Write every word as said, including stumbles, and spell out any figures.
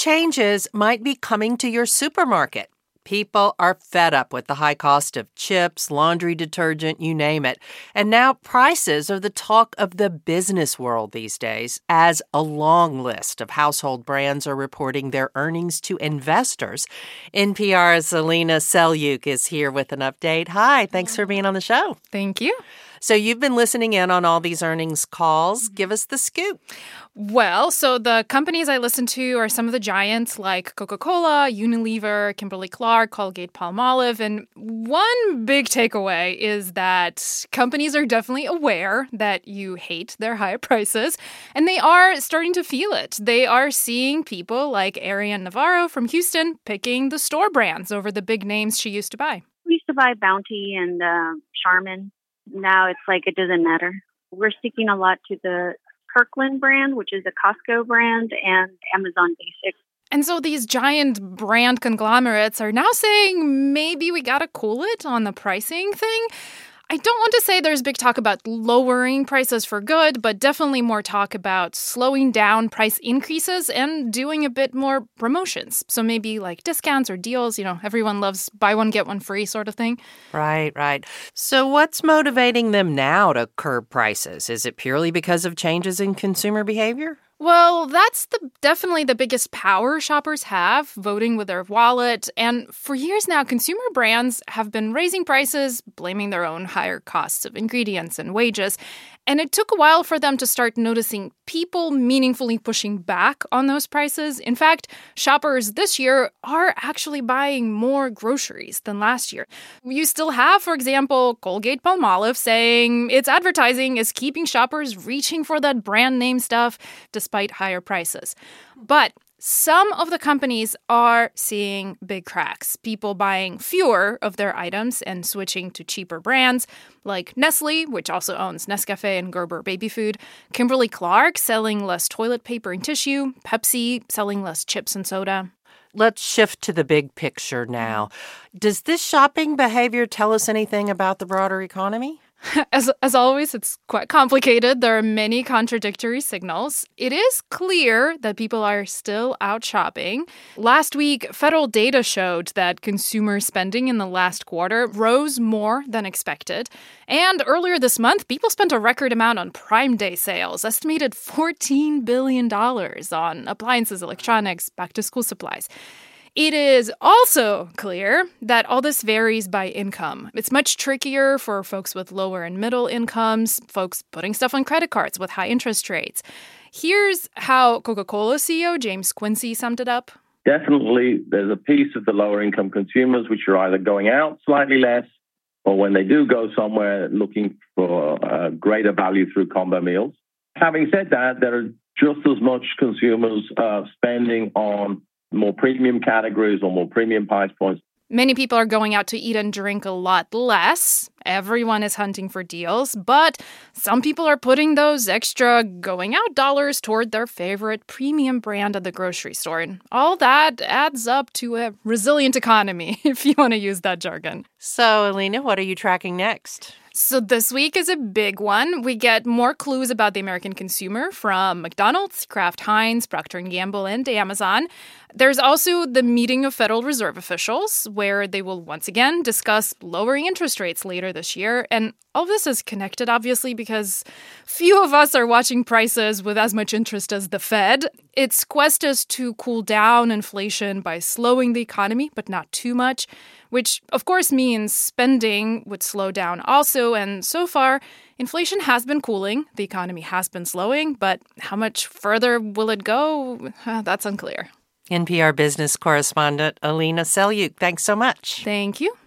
changes might be coming to your supermarket. People are fed up with the high cost of chips, laundry detergent, you name it. And now prices are the talk of the business world these days, as a long list of household brands are reporting their earnings to investors. N P R's Alina Selyukh is here with an update. Hi, thanks for being on the show. Thank you. So you've been listening in on all these earnings calls. Give us the scoop. Well, so the companies I listen to are some of the giants like Coca-Cola, Unilever, Kimberly-Clark, Colgate-Palmolive. And one big takeaway is that companies are definitely aware that you hate their high prices, and they are starting to feel it. They are seeing people like Ariane Navarro from Houston picking the store brands over the big names she used to buy. We used to buy Bounty and uh, Charmin. Now it's like it doesn't matter. We're sticking a lot to the Kirkland brand, which is a Costco brand, and Amazon Basics. And so these giant brand conglomerates are now saying maybe we got to cool it on the pricing thing. I don't want to say there's big talk about lowering prices for good, but definitely more talk about slowing down price increases and doing a bit more promotions. So maybe like discounts or deals, you know, everyone loves buy one, get one free sort of thing. Right, right. So what's motivating them now to curb prices? Is it purely because of changes in consumer behavior? Well, that's the definitely the biggest power shoppers have, voting with their wallet. And for years now, consumer brands have been raising prices, blaming their own higher costs of ingredients and wages. And it took a while for them to start noticing people meaningfully pushing back on those prices. In fact, shoppers this year are actually buying more groceries than last year. You still have, for example, Colgate-Palmolive saying its advertising is keeping shoppers reaching for that brand name stuff despite higher prices. But some of the companies are seeing big cracks, people buying fewer of their items and switching to cheaper brands, like Nestle, which also owns Nescafe and Gerber Baby Food, Kimberly-Clark selling less toilet paper and tissue, Pepsi selling less chips and soda. Let's shift to the big picture now. Does this shopping behavior tell us anything about the broader economy? As as always, it's quite complicated. There are many contradictory signals. It is clear that people are still out shopping. Last week, federal data showed that consumer spending in the last quarter rose more than expected. And earlier this month, people spent a record amount on Prime Day sales, estimated fourteen billion dollars on appliances, electronics, back-to-school supplies. It is also clear that all this varies by income. It's much trickier for folks with lower and middle incomes, folks putting stuff on credit cards with high interest rates. Here's how Coca-Cola C E O James Quincey summed it up. Definitely, there's a piece of the lower income consumers which are either going out slightly less, or when they do go somewhere, looking for uh, greater value through combo meals. Having said that, there are just as much consumers uh, spending on more premium categories or more premium price points. Many people are going out to eat and drink a lot less. Everyone is hunting for deals, but some people are putting those extra going out dollars toward their favorite premium brand at the grocery store. And all that adds up to a resilient economy, if you want to use that jargon. So, Alina, what are you tracking next? So this week is a big one. We get more clues about the American consumer from McDonald's, Kraft Heinz, Procter and Gamble, and Amazon. There's also the meeting of Federal Reserve officials, where they will once again discuss lowering interest rates later this year. And all of this is connected, obviously, because few of us are watching prices with as much interest as the Fed. Its quest is to cool down inflation by slowing the economy, but not too much, which, of course, means spending would slow down also. And so far, inflation has been cooling. The economy has been slowing. But how much further will it go? Uh, that's unclear. N P R business correspondent Alina Selyukh, thanks so much. Thank you.